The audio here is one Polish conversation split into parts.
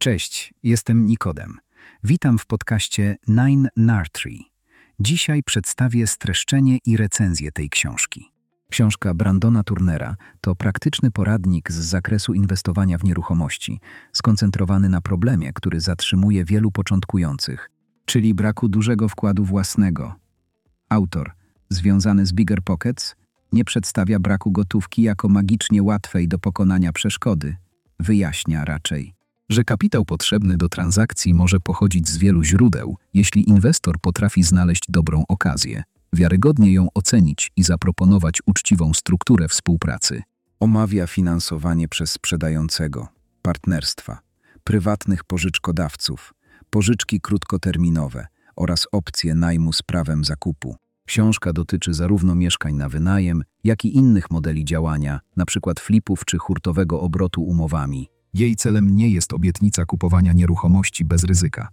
Cześć, jestem Nikodem. Witam w podcaście Nine Nartree. Dzisiaj przedstawię streszczenie i recenzję tej książki. Książka Brandona Turnera to praktyczny poradnik z zakresu inwestowania w nieruchomości, skoncentrowany na problemie, który zatrzymuje wielu początkujących, czyli braku dużego wkładu własnego. Autor, związany z Bigger Pockets, nie przedstawia braku gotówki jako magicznie łatwej do pokonania przeszkody. Wyjaśnia raczej, że kapitał potrzebny do transakcji może pochodzić z wielu źródeł, jeśli inwestor potrafi znaleźć dobrą okazję, wiarygodnie ją ocenić i zaproponować uczciwą strukturę współpracy. Omawia finansowanie przez sprzedającego, partnerstwa, prywatnych pożyczkodawców, pożyczki krótkoterminowe oraz opcje najmu z prawem zakupu. Książka dotyczy zarówno mieszkań na wynajem, jak i innych modeli działania, np. flipów czy hurtowego obrotu umowami. Jej celem nie jest obietnica kupowania nieruchomości bez ryzyka.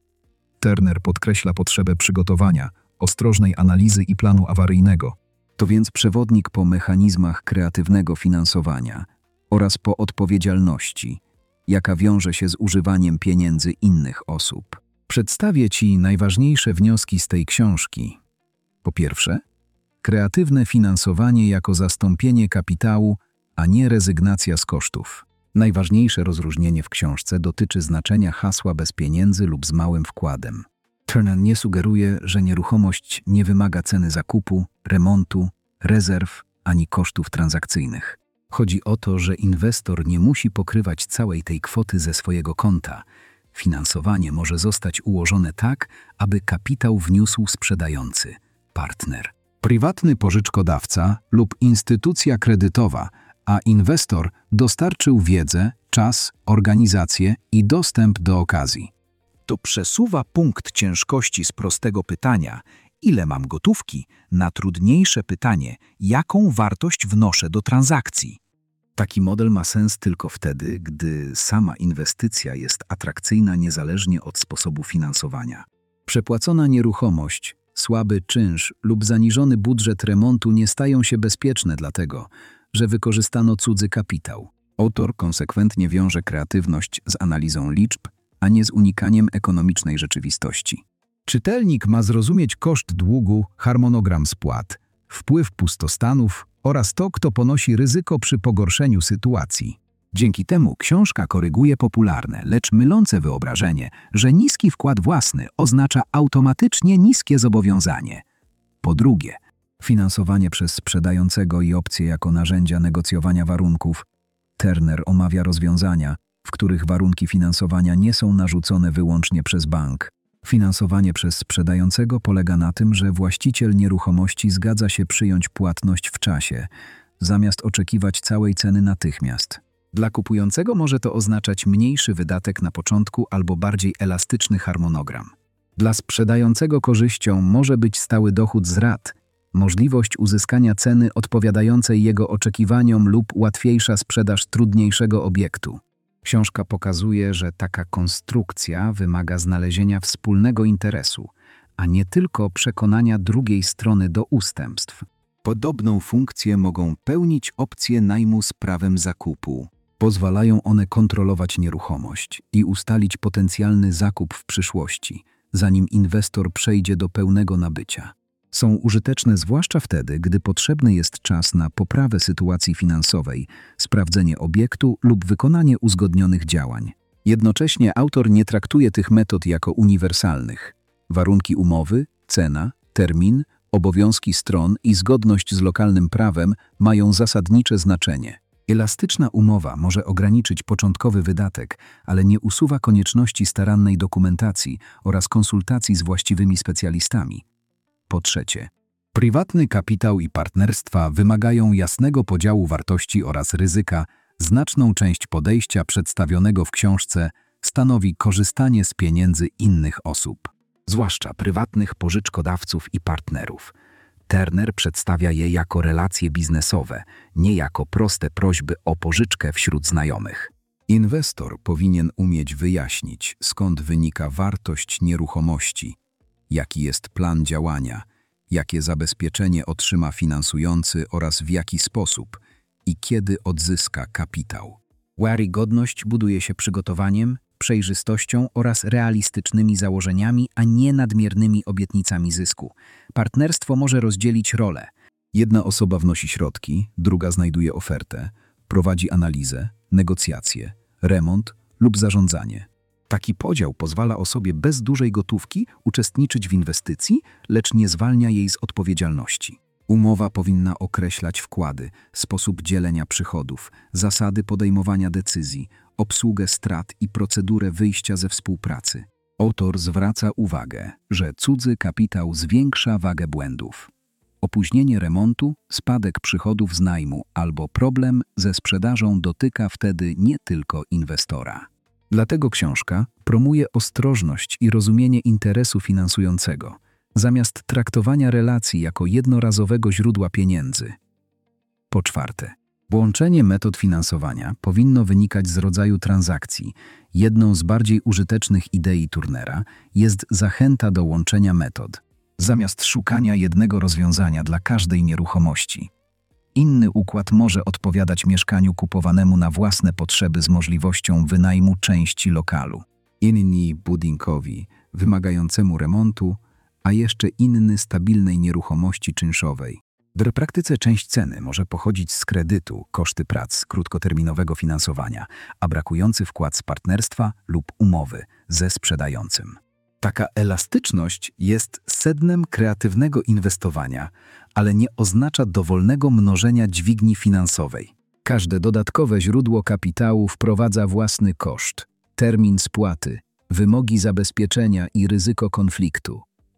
Turner podkreśla potrzebę przygotowania, ostrożnej analizy i planu awaryjnego. To więc przewodnik po mechanizmach kreatywnego finansowania oraz po odpowiedzialności, jaka wiąże się z używaniem pieniędzy innych osób. Przedstawię Ci najważniejsze wnioski z tej książki. Po pierwsze, kreatywne finansowanie jako zastąpienie kapitału, a nie rezygnacja z kosztów. Najważniejsze rozróżnienie w książce dotyczy znaczenia hasła bez pieniędzy lub z małym wkładem. Turner nie sugeruje, że nieruchomość nie wymaga ceny zakupu, remontu, rezerw ani kosztów transakcyjnych. Chodzi o to, że inwestor nie musi pokrywać całej tej kwoty ze swojego konta. Finansowanie może zostać ułożone tak, aby kapitał wniósł sprzedający, partner, prywatny pożyczkodawca lub instytucja kredytowa, a inwestor dostarczył wiedzę, czas, organizację i dostęp do okazji. To przesuwa punkt ciężkości z prostego pytania, ile mam gotówki, na trudniejsze pytanie, jaką wartość wnoszę do transakcji. Taki model ma sens tylko wtedy, gdy sama inwestycja jest atrakcyjna niezależnie od sposobu finansowania. Przepłacona nieruchomość, słaby czynsz lub zaniżony budżet remontu nie stają się bezpieczne dlatego, że wykorzystano cudzy kapitał. Autor konsekwentnie wiąże kreatywność z analizą liczb, a nie z unikaniem ekonomicznej rzeczywistości. Czytelnik ma zrozumieć koszt długu, harmonogram spłat, wpływ pustostanów oraz to, kto ponosi ryzyko przy pogorszeniu sytuacji. Dzięki temu książka koryguje popularne, lecz mylące wyobrażenie, że niski wkład własny oznacza automatycznie niskie zobowiązanie. Po drugie, finansowanie przez sprzedającego i opcje jako narzędzia negocjowania warunków. Turner omawia rozwiązania, w których warunki finansowania nie są narzucone wyłącznie przez bank. Finansowanie przez sprzedającego polega na tym, że właściciel nieruchomości zgadza się przyjąć płatność w czasie, zamiast oczekiwać całej ceny natychmiast. Dla kupującego może to oznaczać mniejszy wydatek na początku albo bardziej elastyczny harmonogram. Dla sprzedającego korzyścią może być stały dochód z rat, możliwość uzyskania ceny odpowiadającej jego oczekiwaniom lub łatwiejsza sprzedaż trudniejszego obiektu. Książka pokazuje, że taka konstrukcja wymaga znalezienia wspólnego interesu, a nie tylko przekonania drugiej strony do ustępstw. Podobną funkcję mogą pełnić opcje najmu z prawem zakupu. Pozwalają one kontrolować nieruchomość i ustalić potencjalny zakup w przyszłości, zanim inwestor przejdzie do pełnego nabycia. Są użyteczne zwłaszcza wtedy, gdy potrzebny jest czas na poprawę sytuacji finansowej, sprawdzenie obiektu lub wykonanie uzgodnionych działań. Jednocześnie autor nie traktuje tych metod jako uniwersalnych. Warunki umowy, cena, termin, obowiązki stron i zgodność z lokalnym prawem mają zasadnicze znaczenie. Elastyczna umowa może ograniczyć początkowy wydatek, ale nie usuwa konieczności starannej dokumentacji oraz konsultacji z właściwymi specjalistami. Po trzecie, prywatny kapitał i partnerstwa wymagają jasnego podziału wartości oraz ryzyka. Znaczną część podejścia przedstawionego w książce stanowi korzystanie z pieniędzy innych osób, zwłaszcza prywatnych pożyczkodawców i partnerów. Turner przedstawia je jako relacje biznesowe, nie jako proste prośby o pożyczkę wśród znajomych. Inwestor powinien umieć wyjaśnić, skąd wynika wartość nieruchomości, jaki jest plan działania, jakie zabezpieczenie otrzyma finansujący oraz w jaki sposób i kiedy odzyska kapitał. Wiarygodność buduje się przygotowaniem, przejrzystością oraz realistycznymi założeniami, a nie nadmiernymi obietnicami zysku. Partnerstwo może rozdzielić rolę. Jedna osoba wnosi środki, druga znajduje ofertę, prowadzi analizę, negocjacje, remont lub zarządzanie. Taki podział pozwala osobie bez dużej gotówki uczestniczyć w inwestycji, lecz nie zwalnia jej z odpowiedzialności. Umowa powinna określać wkłady, sposób dzielenia przychodów, zasady podejmowania decyzji, obsługę strat i procedurę wyjścia ze współpracy. Autor zwraca uwagę, że cudzy kapitał zwiększa wagę błędów. Opóźnienie remontu, spadek przychodów z najmu albo problem ze sprzedażą dotyka wtedy nie tylko inwestora. Dlatego książka promuje ostrożność i rozumienie interesu finansującego, zamiast traktowania relacji jako jednorazowego źródła pieniędzy. Po czwarte, połączenie metod finansowania powinno wynikać z rodzaju transakcji. Jedną z bardziej użytecznych idei Turnera jest zachęta do łączenia metod, zamiast szukania jednego rozwiązania dla każdej nieruchomości. Inny układ może odpowiadać mieszkaniu kupowanemu na własne potrzeby z możliwością wynajmu części lokalu, inni budynkowi wymagającemu remontu, a jeszcze inny stabilnej nieruchomości czynszowej. W praktyce część ceny może pochodzić z kredytu, koszty prac, krótkoterminowego finansowania, a brakujący wkład z partnerstwa lub umowy ze sprzedającym. Taka elastyczność jest sednem kreatywnego inwestowania, ale nie oznacza dowolnego mnożenia dźwigni finansowej. Każde dodatkowe źródło kapitału wprowadza własny koszt, termin spłaty, wymogi zabezpieczenia i ryzyko konfliktu.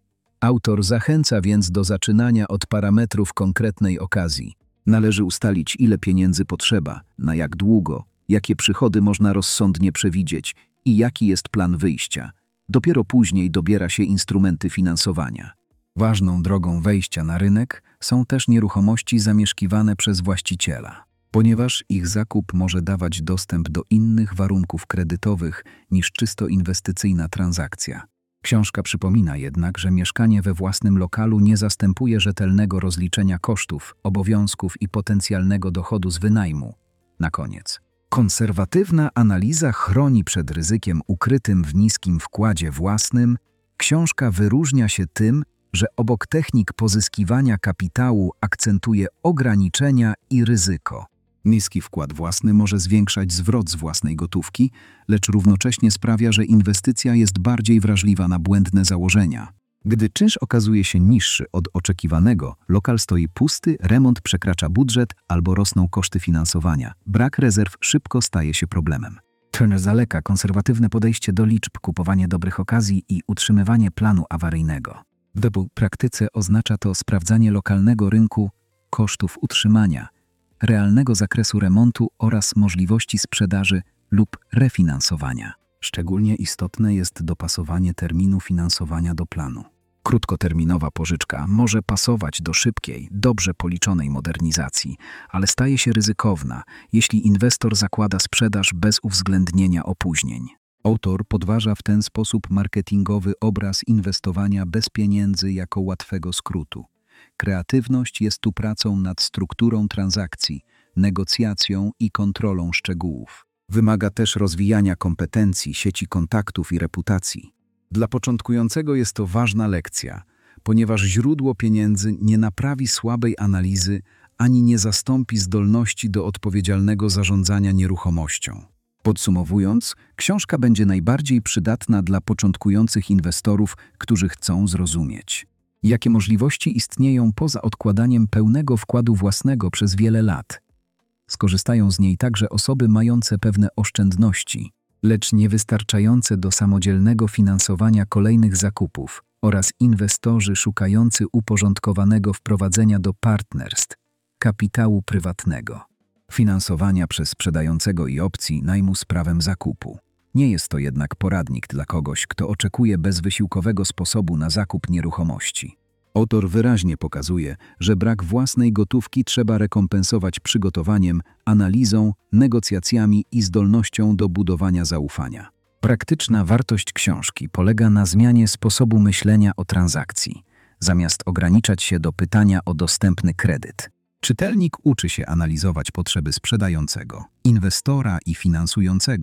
Autor zachęca więc do zaczynania od parametrów konkretnej okazji. Należy ustalić, ile pieniędzy potrzeba, na jak długo, jakie przychody można rozsądnie przewidzieć i jaki jest plan wyjścia. Dopiero później dobiera się instrumenty finansowania. Ważną drogą wejścia na rynek są też nieruchomości zamieszkiwane przez właściciela, ponieważ ich zakup może dawać dostęp do innych warunków kredytowych niż czysto inwestycyjna transakcja. Książka przypomina jednak, że mieszkanie we własnym lokalu nie zastępuje rzetelnego rozliczenia kosztów, obowiązków i potencjalnego dochodu z wynajmu. Na koniec. Konserwatywna analiza chroni przed ryzykiem ukrytym w niskim wkładzie własnym. Książka wyróżnia się tym, że obok technik pozyskiwania kapitału akcentuje ograniczenia i ryzyko. Niski wkład własny może zwiększać zwrot z własnej gotówki, lecz równocześnie sprawia, że inwestycja jest bardziej wrażliwa na błędne założenia. Gdy czynsz okazuje się niższy od oczekiwanego, lokal stoi pusty, remont przekracza budżet albo rosną koszty finansowania. Brak rezerw szybko staje się problemem. Turner zaleka konserwatywne podejście do liczb, kupowanie dobrych okazji i utrzymywanie planu awaryjnego. W praktyce oznacza to sprawdzanie lokalnego rynku, kosztów utrzymania, realnego zakresu remontu oraz możliwości sprzedaży lub refinansowania. Szczególnie istotne jest dopasowanie terminu finansowania do planu. Krótkoterminowa pożyczka może pasować do szybkiej, dobrze policzonej modernizacji, ale staje się ryzykowna, jeśli inwestor zakłada sprzedaż bez uwzględnienia opóźnień. Autor podważa w ten sposób marketingowy obraz inwestowania bez pieniędzy jako łatwego skrótu. Kreatywność jest tu pracą nad strukturą transakcji, negocjacją i kontrolą szczegółów. Wymaga też rozwijania kompetencji, sieci kontaktów i reputacji. Dla początkującego jest to ważna lekcja, ponieważ źródło pieniędzy nie naprawi słabej analizy ani nie zastąpi zdolności do odpowiedzialnego zarządzania nieruchomością. Podsumowując, książka będzie najbardziej przydatna dla początkujących inwestorów, którzy chcą zrozumieć, jakie możliwości istnieją poza odkładaniem pełnego wkładu własnego przez wiele lat. Skorzystają z niej także osoby mające pewne oszczędności, lecz niewystarczające do samodzielnego finansowania kolejnych zakupów oraz inwestorzy szukający uporządkowanego wprowadzenia do partnerstw, kapitału prywatnego, finansowania przez sprzedającego i opcji najmu z prawem zakupu. Nie jest to jednak poradnik dla kogoś, kto oczekuje bezwysiłkowego sposobu na zakup nieruchomości. Autor wyraźnie pokazuje, że brak własnej gotówki trzeba rekompensować przygotowaniem, analizą, negocjacjami i zdolnością do budowania zaufania. Praktyczna wartość książki polega na zmianie sposobu myślenia o transakcji, zamiast ograniczać się do pytania o dostępny kredyt. Czytelnik uczy się analizować potrzeby sprzedającego, inwestora i finansującego,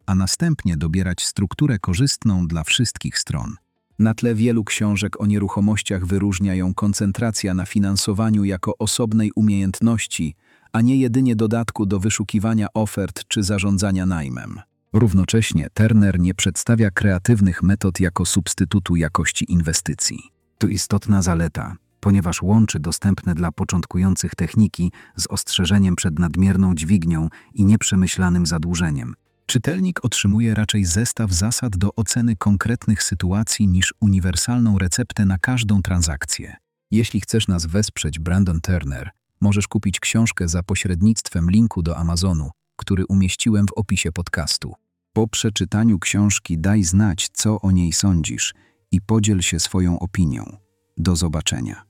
a następnie dobierać strukturę korzystną dla wszystkich stron. Na tle wielu książek o nieruchomościach wyróżnia ją koncentracja na finansowaniu jako osobnej umiejętności, a nie jedynie dodatku do wyszukiwania ofert czy zarządzania najmem. Równocześnie Turner nie przedstawia kreatywnych metod jako substytutu jakości inwestycji. To istotna zaleta, ponieważ łączy dostępne dla początkujących techniki z ostrzeżeniem przed nadmierną dźwignią i nieprzemyślanym zadłużeniem. Czytelnik otrzymuje raczej zestaw zasad do oceny konkretnych sytuacji niż uniwersalną receptę na każdą transakcję. Jeśli chcesz nas wesprzeć, Brandon Turner, możesz kupić książkę za pośrednictwem linku do Amazonu, który umieściłem w opisie podcastu. Po przeczytaniu książki daj znać, co o niej sądzisz i podziel się swoją opinią. Do zobaczenia.